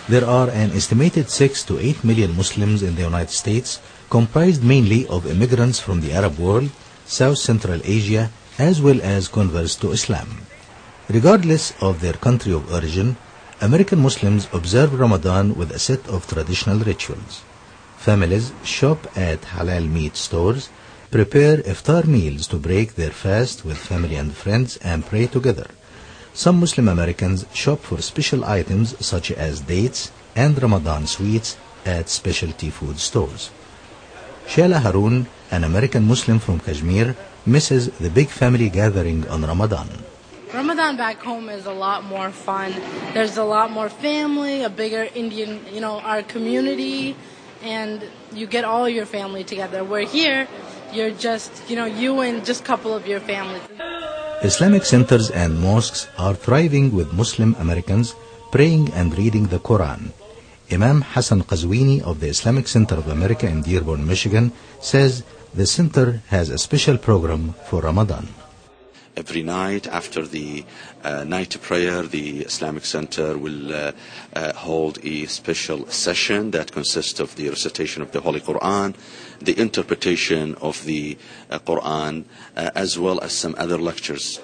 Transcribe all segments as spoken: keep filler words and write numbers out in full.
There are an estimated six to eight million Muslims in the United States, comprised mainly of immigrants from the Arab world, South Central Asia, as well as converts to Islam. Regardless of their country of origin, American Muslims observe Ramadan with a set of traditional rituals. Families shop at halal meat stores, prepare iftar meals to break their fast with family and friends, and pray together. Some Muslim Americans shop for special items such as dates and Ramadan sweets at specialty food stores. Shaila Haroon, an American Muslim from Kashmir, misses the big family gathering on Ramadan. Ramadan back home is a lot more fun. There's a lot more family, a bigger Indian, you know, our community, and you get all your family together. Where here, you're just, you know, you and just a couple of your family. Islamic centers and mosques are thriving with Muslim Americans praying and reading the Quran. Imam Hassan Qazwini of the Islamic Center of America in Dearborn, Michigan, says the center has a special program for Ramadan. Every night after the uh, night prayer, the Islamic Center will uh, uh, hold a special session that consists of the recitation of the Holy Quran, the interpretation of the uh, Quran, uh, as well as some other lectures.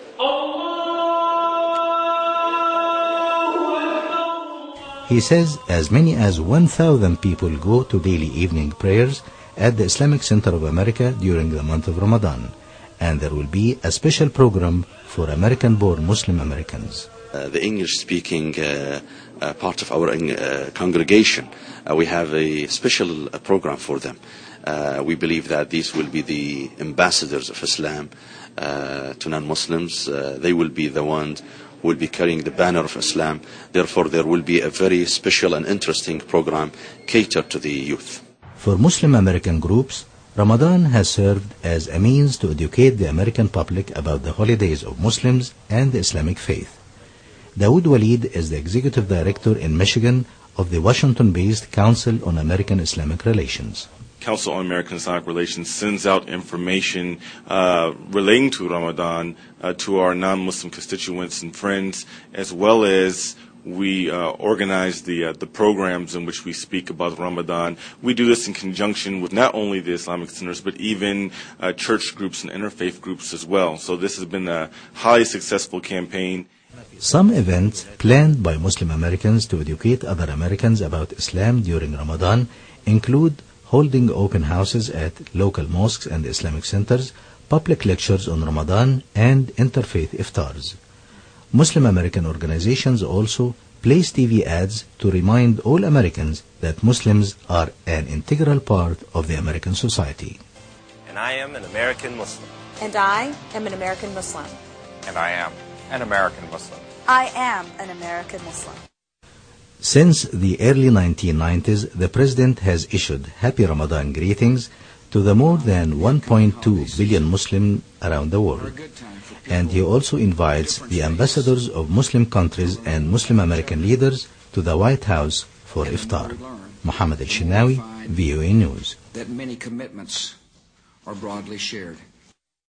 He says as many as one thousand people go to daily evening prayers at the Islamic Center of America during the month of Ramadan. And there will be a special program for American-born Muslim Americans. Uh, the English-speaking uh, uh, part of our uh, congregation, uh, we have a special uh, program for them. Uh, we believe that these will be the ambassadors of Islam uh, to non-Muslims. Uh, they will be the ones who will be carrying the banner of Islam. Therefore, there will be a very special and interesting program catered to the youth. For Muslim American groups, Ramadan has served as a means to educate the American public about the holidays of Muslims and the Islamic faith. Dawood Walid is the executive director in Michigan of the Washington-based Council on American Islamic Relations. Council on American Islamic Relations sends out information uh, relating to Ramadan uh, to our non-Muslim constituents and friends, as well as we uh, organize the uh, the programs in which we speak about Ramadan. We do this in conjunction with not only the Islamic centers, but even uh, church groups and interfaith groups as well. So this has been a highly successful campaign. Some events planned by Muslim Americans to educate other Americans about Islam during Ramadan include holding open houses at local mosques and Islamic centers, public lectures on Ramadan, and interfaith iftars. Muslim American organizations also place T V ads to remind all Americans that Muslims are an integral part of the American society. And I am an American Muslim. And I am an American Muslim. And I am an American Muslim. I am an American Muslim. Since the early nineteen nineties, the President has issued Happy Ramadan greetings to the more than one point two billion Muslims around the world. And he also invites the ambassadors of Muslim countries and Muslim American leaders to the White House for iftar. Mohammed El-Shinawi, V O A News. That many commitments are broadly shared.